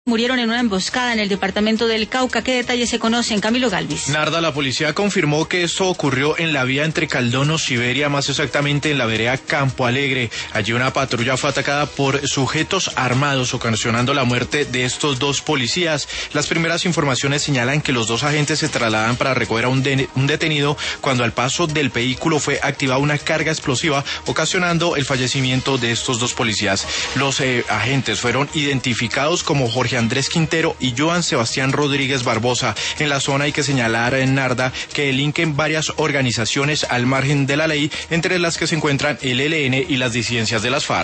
Murieron en una emboscada en el departamento del Cauca. ¿Qué detalles se conocen? Camilo Galvis. Narda, la policía confirmó que esto ocurrió en la vía entre Caldono, Siberia, más exactamente en la vereda Campo Alegre. Allí una patrulla fue atacada por sujetos armados, ocasionando la muerte de estos dos policías. Las primeras informaciones señalan que los dos agentes se trasladan para recoger a un detenido cuando al paso del vehículo fue activada una carga explosiva, ocasionando el fallecimiento de estos dos policías. Los agentes fueron identificados como Jorge Andrés Quintero y Joan Sebastián Rodríguez Barbosa. En la zona hay que señalar, en Narda, que delinquen varias organizaciones al margen de la ley, entre las que se encuentran el ELN y las disidencias de las FARC.